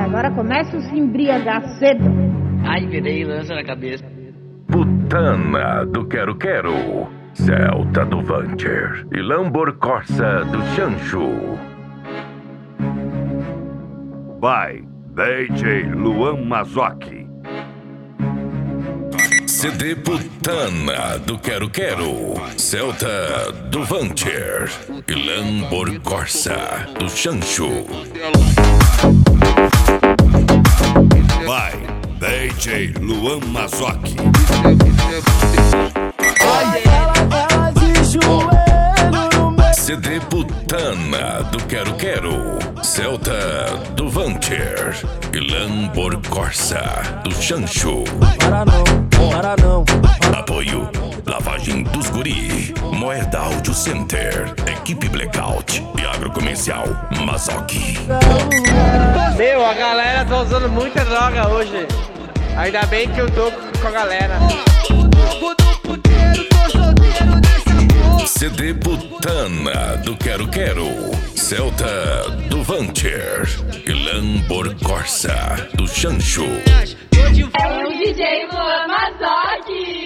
agora começa a se embriagar cedo. Ai, virei lança na cabeça. Putana do Quero Quero, Celta do Vancher e Lambor Corsa do Chancho. By DJ Luan Mazzocchi. CD Putana do Quero Quero, Celta do Vancher e Lambor Corsa do Chancho. By DJ Luan Mazzocchi. CD Putana do Quero Quero, Celta do Vancher e Lambor Corsa do Chancho. Para não. Apoio Lavagem dos Guri, Moeda Audio Center, Equipe Blackout e Agrocomercial Mazzocchi. Meu, a galera tá usando muita droga hoje. Ainda bem que eu tô com a galera. CD Putana do Quero Quero, Celta do Vancher e Lambor Corsa do Chancho. É o DJ Luan Mazzocchi.